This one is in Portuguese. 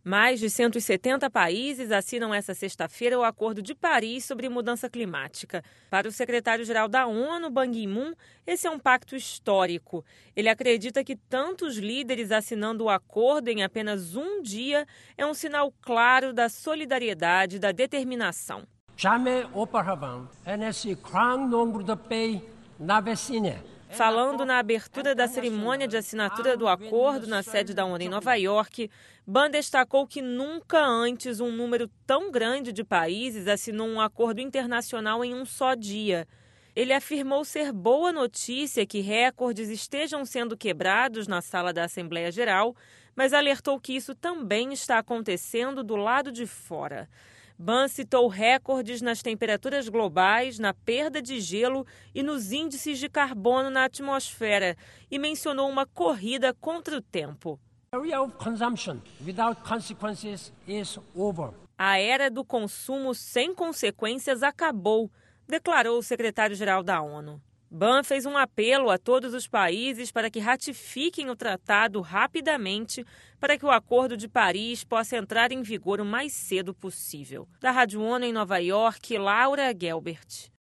Mais de 170 países assinam essa sexta-feira o Acordo de Paris sobre mudança climática. Para o secretário-geral da ONU, Ban Ki-moon, esse é um pacto histórico. Ele acredita que tantos líderes assinando o acordo em apenas um dia é um sinal claro da solidariedade e da determinação. Falando na abertura da cerimônia de assinatura do acordo na sede da ONU em Nova York, Ban destacou que nunca antes um número tão grande de países assinou um acordo internacional em um só dia. Ele afirmou ser boa notícia que recordes estejam sendo quebrados na sala da Assembleia Geral, mas alertou que isso também está acontecendo do lado de fora. Ban citou recordes nas temperaturas globais, na perda de gelo e nos índices de carbono na atmosfera e mencionou uma corrida contra o tempo. A era do consumo sem consequências acabou, declarou o secretário-geral da ONU. Ban fez um apelo a todos os países para que ratifiquem o tratado rapidamente para que o Acordo de Paris possa entrar em vigor o mais cedo possível. Da Rádio ONU em Nova York, Laura Gelbert.